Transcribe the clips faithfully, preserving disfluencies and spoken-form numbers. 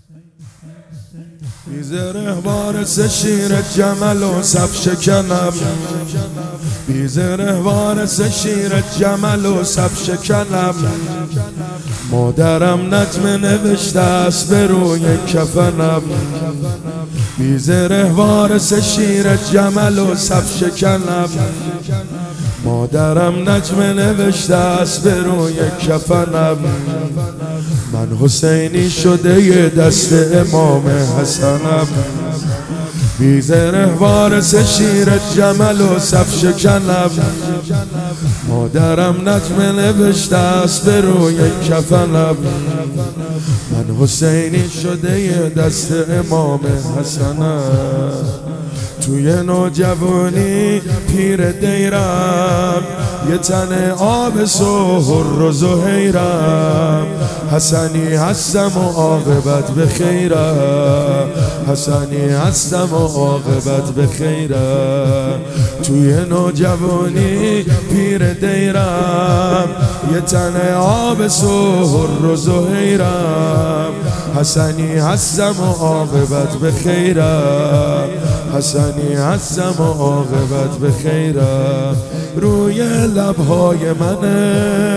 بیزره وارث شیر جمل و صف شکنم، بیزره وارث شیر جمل و صف شکنم. مادرم نجم نوشته است به روی کفنم، بیزره وارث شیر جمل و صف شکنم. مادرم نجم نوشته است به روی کفنم. من حسینی شده ی دست امام حسنم، بیزره وارث شیر جمل و صف شکنم. مادرم نجم نوشته است به روی کفنم. من حسینی شده ی دست امام حسنم. توی نوجوانی پیر دیرم، یه تن آب سحر و زهیرم. حسنی هستم و عاقبت به خیرم، حسنی هستم و عاقبت به خیرم. توی نوجوانی پیر دیرم، یه تن آب سحر و زهیرم. حسنی هستم و عاقبت به خیرم، حسنی هستم و عاقبت به خیرم. روی لبهای منه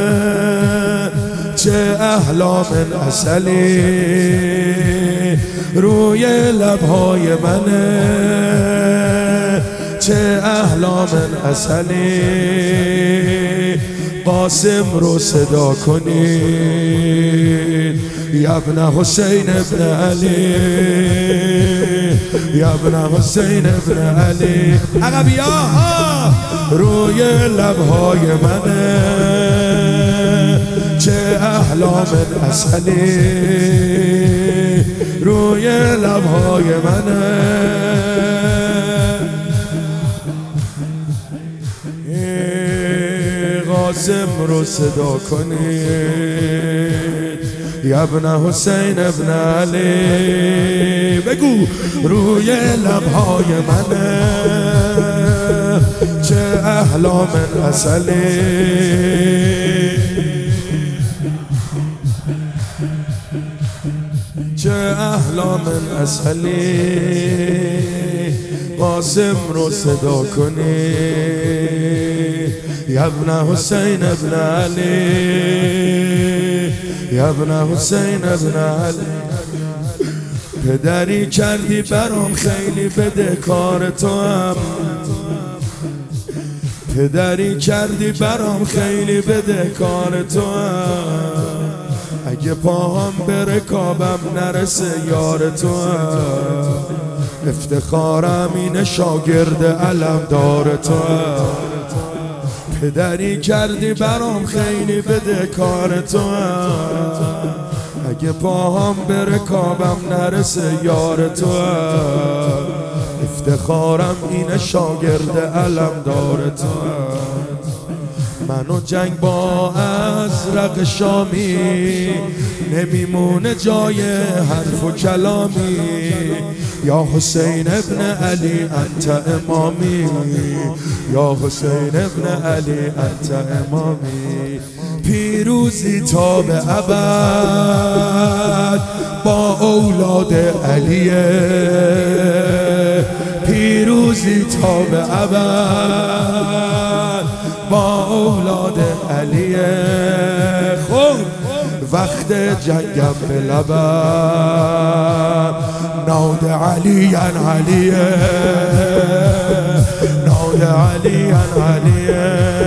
چه احلام عسلی، روی لبهای منه چه احلام عسلی. قاسم رو صدا کنید یا ابن حسین ابن علی، یا ابن حسین ابن علی. عقبی ها روی لبهای منه چه احلام عسلی، روی لبهای منه قاسم رو صدا کنید یا ابن حسین ابن علی. بگو روی لبهای منه چه احلام عسلی، چه احلام عسلی. قاسم رو صدا کنید یا ابن حسین ابن علی، یا ابن حسین ابن علی. پدری کردی برام خیلی بده کار تو هم، پدری کردی برام خیلی بده کار تو هم. اگه پاهم به رکابم نرسه یار تو هم، افتخارم اینه شاگرد علمدار تو هم. پدری کردی برام خیلی بده کار تو هم، اگه پاهم به رکابم نرسه یار تو هم. افتخارم اینه شاگرد علمدار تو هم. من و جنگ با ازرق شامی نمیمونه جای حرف و کلامی. یا حسین ابن علی انت امامی، یا حسین ابن علی انت امامی. پیروزی تا به ابد با اولاد علیه، پیروزی تا به ابد با اولاد علیه. خب وقت جنگم به لبم ناد علی علیه، ناد علی علیه.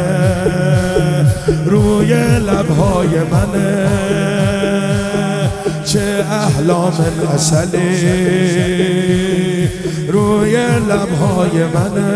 روی لبهای منه چه احلام عسلی، روی لبهای منه